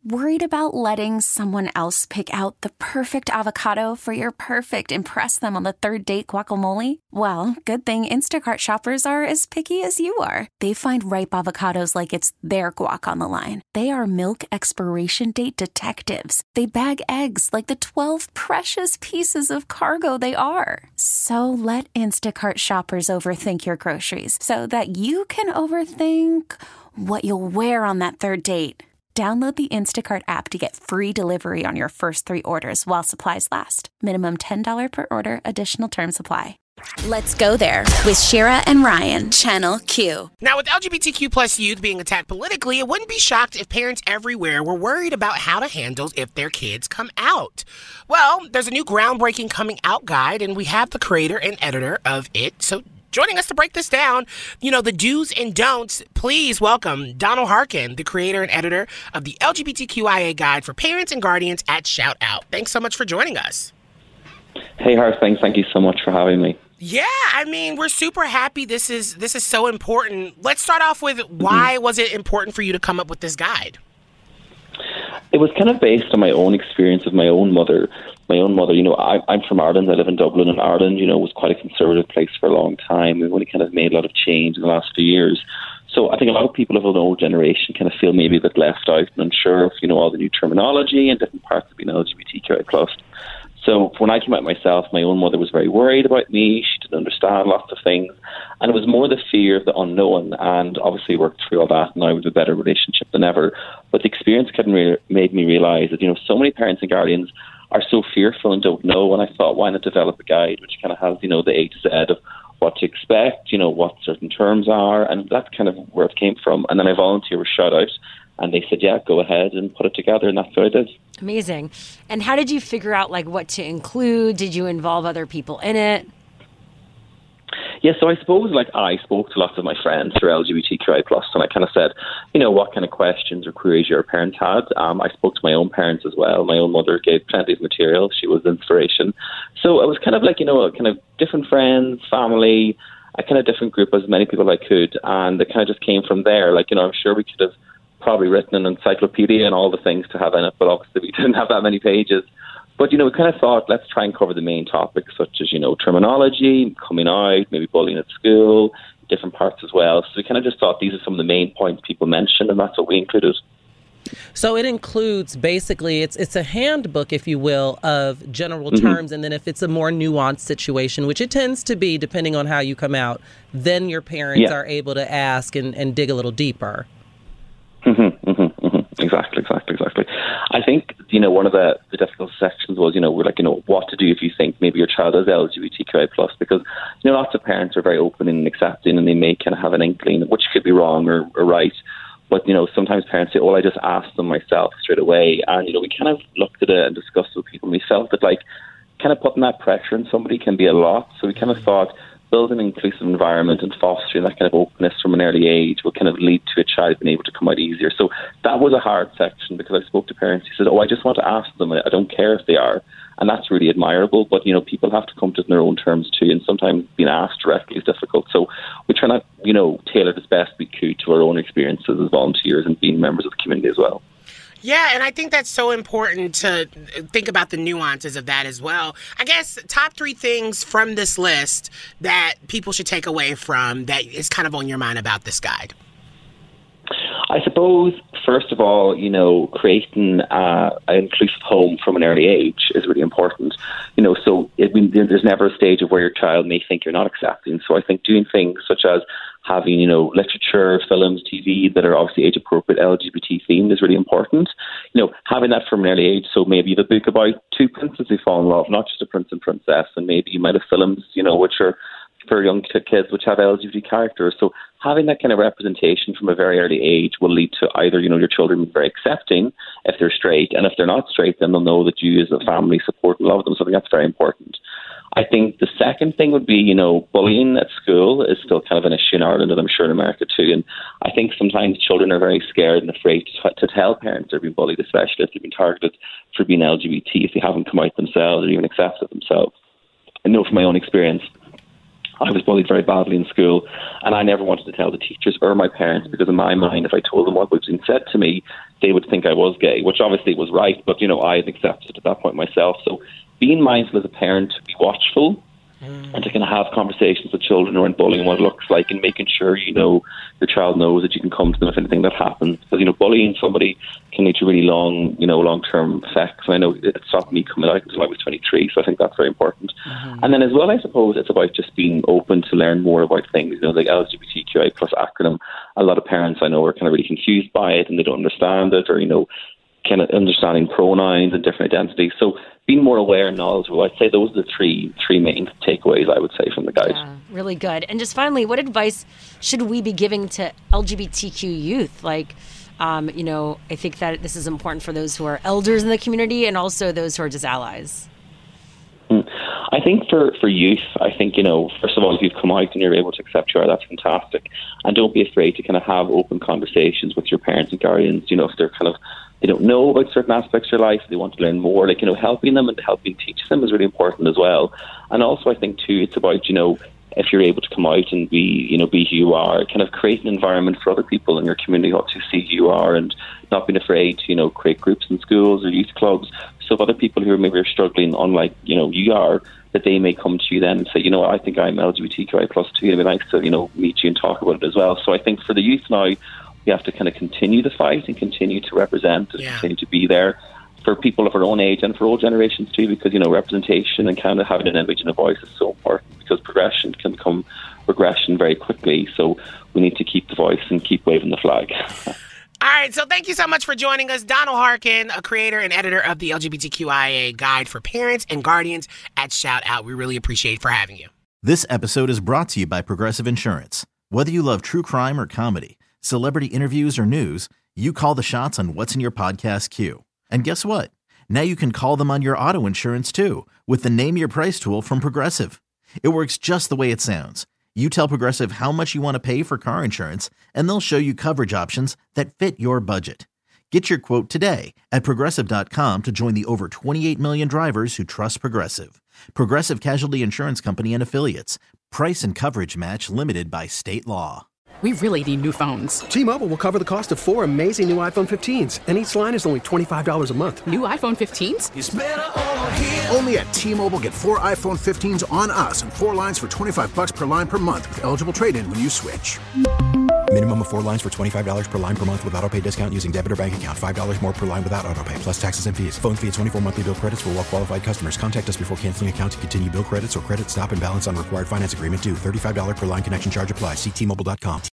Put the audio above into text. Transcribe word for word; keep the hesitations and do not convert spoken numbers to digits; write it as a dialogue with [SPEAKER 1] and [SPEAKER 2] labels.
[SPEAKER 1] Worried about letting someone else pick out the perfect avocado for your perfect impress them on the third date guacamole? Well, good thing Instacart shoppers are as picky as you are. They find ripe avocados like it's their guac on the line. They are milk expiration date detectives. They bag eggs like the twelve precious pieces of cargo they are. So let Instacart shoppers overthink your groceries so that you can overthink what you'll wear on that third date. Download the Instacart app to get free delivery on your first three orders while supplies last. Minimum ten dollars per order. Additional terms apply. Let's go there with Shira and Ryan, Channel Q.
[SPEAKER 2] Now, with L G B T Q plus youth being attacked politically, it wouldn't be shocked if parents everywhere were worried about how to handle if their kids come out. Well, there's a new groundbreaking coming out guide, and we have the creator and editor of it. So joining us to break this down, you know, the do's and don'ts, please welcome Donald Harkin, the creator and editor of the L G B T Q I A Guide for Parents and Guardians at Shout Out. Thanks so much for joining us.
[SPEAKER 3] Hey, Harth, thanks. Thank you so much for having me.
[SPEAKER 2] Yeah, I mean, we're super happy this is this is so important. Let's start off with why mm-hmm. was it important for you to come up with this guide?
[SPEAKER 3] It was kind of based on my own experience of my own mother. My own mother, you know, I, I'm from Ireland. I live in Dublin, and Ireland, you know, was quite a conservative place for a long time. We've only kind of made a lot of change in the last few years. So I think a lot of people of an old generation kind of feel maybe a bit left out and unsure of, you know, all the new terminology and different parts of being L G B T Q I plus. So when I came out myself, my own mother was very worried about me. She didn't understand lots of things. And it was more the fear of the unknown. And obviously worked through all that, and now we have a better relationship than ever. But the experience kind of re- made me realise that, you know, so many parents and guardians are so fearful and don't know. And I thought, why not develop a guide which kind of has, you know, the A to Z of what to expect, you know, what certain terms are. And that's kind of where it came from. And then I volunteered with Shout Out. And they said, yeah, go ahead and put it together. And that's what I did.
[SPEAKER 4] Amazing. And how did you figure out, like, what to include? Did you involve other people in it?
[SPEAKER 3] Yeah, so I suppose, like, I spoke to lots of my friends who are L G B T Q I plus, and I kind of said, you know, what kind of questions or queries your parents had. Um, I spoke to my own parents as well. My own mother gave plenty of material. She was inspiration. So it was kind of like, you know, kind of different friends, family, a kind of different group, as many people I could. And it kind of just came from there. Like, you know, I'm sure we could have probably written an encyclopedia and all the things to have in it, but obviously we didn't have that many pages. But, you know, we kind of thought, let's try and cover the main topics, such as, you know, terminology, coming out, maybe bullying at school, different parts as well. So we kind of just thought these are some of the main points people mentioned, and that's what we included.
[SPEAKER 5] So it includes, basically, it's it's a handbook, if you will, of general mm-hmm. terms. And then if it's a more nuanced situation, which it tends to be, depending on how you come out, then your parents yeah. are able to ask and, and dig a little deeper.
[SPEAKER 3] Mm-hmm, mm-hmm, mm-hmm. Exactly, exactly, exactly. I think, you know, one of the, the difficult sections was, you know, we're like, you know, what to do if you think maybe your child is L G B T Q I plus, because, you know, lots of parents are very open and accepting, and they may kind of have an inkling, which could be wrong or, or right. But, you know, sometimes parents say, oh, I just asked them myself straight away. And, you know, we kind of looked at it and discussed it with people, and we felt that, like, kind of putting that pressure on somebody can be a lot. So we kind of thought, build an inclusive environment and fostering that kind of openness from an early age will kind of lead to a child being able to come out easier. So that was a hard section, because I spoke to parents who said, oh, I just want to ask them. I don't care if they are. And that's really admirable. But, you know, people have to come to it in their own terms too. And sometimes being asked directly is difficult. So we try to, you know, tailor as best we could to our own experiences as volunteers and being members of the community as well.
[SPEAKER 2] Yeah, and I think that's so important to think about the nuances of that as well. I guess top three things from this list that people should take away from that is kind of on your mind about this guide.
[SPEAKER 3] I suppose, first of all, you know, creating uh, an inclusive home from an early age is really important. You know, so it, there's never a stage of where your child may think you're not accepting. So I think doing things such as having, you know, literature, films, T V that are obviously age-appropriate, L G B T themed is really important. You know, having that from an early age. So maybe you have a book about two princes who fall in love, not just a prince and princess. And maybe you might have films, you know, which are for young kids which have L G B T characters. So having that kind of representation from a very early age will lead to either, you know, your children being very accepting if they're straight, and if they're not straight, then they'll know that you as a family support and love them. So I think that's very important. I think the second thing would be, you know, bullying at school is still kind of an issue in Ireland, and I'm sure in America too. And I think sometimes children are very scared and afraid to, to tell parents they're being bullied, especially if they've been targeted for being L G B T, if they haven't come out themselves or even accepted themselves. I know from my own experience, I was bullied very badly in school, and I never wanted to tell the teachers or my parents, because in my mind, if I told them what was being said to me, they would think I was gay, which obviously was right, but, you know, I had accepted it at that point myself. So being mindful as a parent to be watchful mm. and to kind of have conversations with children around bullying and what it looks like, and making sure, you know, your child knows that you can come to them if anything that happens. Because, you know, bullying somebody can lead to really long, you know, long-term effects. I know it stopped me coming out until I was twenty-three, so I think that's very important. Mm-hmm. And then as well, I suppose it's about just being open to learn more about things, you know, like L G B T Q I plus acronym. A lot of parents I know are kind of really confused by it, and they don't understand it, or, you know, kind of understanding pronouns and different identities. So being more aware and knowledgeable, I'd say those are the three three main takeaways I would say from the guide.
[SPEAKER 4] Yeah, really good. And just finally, what advice should we be giving to L G B T Q youth? Like, um, you know, I think that this is important for those who are elders in the community and also those who are just allies.
[SPEAKER 3] I think for, for youth, I think, you know, first of all, if you've come out and you're able to accept you are, that's fantastic. And don't be afraid to kind of have open conversations with your parents and guardians, you know, if they're kind of, they don't know about certain aspects of your life, they want to learn more, like, you know, helping them and helping teach them is really important as well. And also, I think, too, it's about, you know, if you're able to come out and be, you know, be who you are, kind of create an environment for other people in your community to see who you are, and not being afraid to, you know, create groups in schools or youth clubs. So if other people who are maybe are struggling, unlike, you know, you are, that they may come to you then and say, you know, I think I'm L G B T Q I plus two, it'd be nice to, you know, meet you and talk about it as well. So I think for the youth now, we have to kind of continue the fight and continue to represent and yeah. continue to be there for people of our own age and for old generations too, because, you know, representation and kind of having an image and a voice is so important, because progression can become regression very quickly. So we need to keep the voice and keep waving the flag.
[SPEAKER 2] All right, so thank you so much for joining us. Donald Harkin, a creator and editor of the L G B T Q I A Guide for Parents and Guardians at Shout Out. We really appreciate for having you.
[SPEAKER 6] This episode is brought to you by Progressive Insurance. Whether you love true crime or comedy, celebrity interviews or news, you call the shots on what's in your podcast queue. And guess what? Now you can call them on your auto insurance too, with the Name Your Price tool from Progressive. It works just the way it sounds. You tell Progressive how much you want to pay for car insurance, and they'll show you coverage options that fit your budget. Get your quote today at Progressive dot com to join the over twenty-eight million drivers who trust Progressive. Progressive Casualty Insurance Company and Affiliates. Price and coverage match limited by state law.
[SPEAKER 7] We really need new phones.
[SPEAKER 8] T-Mobile will cover the cost of four amazing new iPhone fifteens, and each line is only twenty-five dollars a month.
[SPEAKER 7] New iPhone fifteens?
[SPEAKER 9] It's better over here. Only at T-Mobile, get four iPhone fifteens on us and four lines for twenty-five dollars per line per month with eligible trade-in when you switch.
[SPEAKER 10] Minimum of four lines for twenty-five dollars per line per month with autopay discount using debit or bank account. five dollars more per line without autopay, plus taxes and fees. Phone fee at twenty-four monthly bill credits for well-qualified customers. Contact us before canceling account to continue bill credits or credit stop and balance on required finance agreement due. thirty-five dollars per line connection charge applies. See T Mobile dot com.